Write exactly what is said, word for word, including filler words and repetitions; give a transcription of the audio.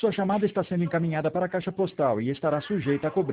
Sua chamada está sendo encaminhada para a caixa postal e estará sujeita a cobrança.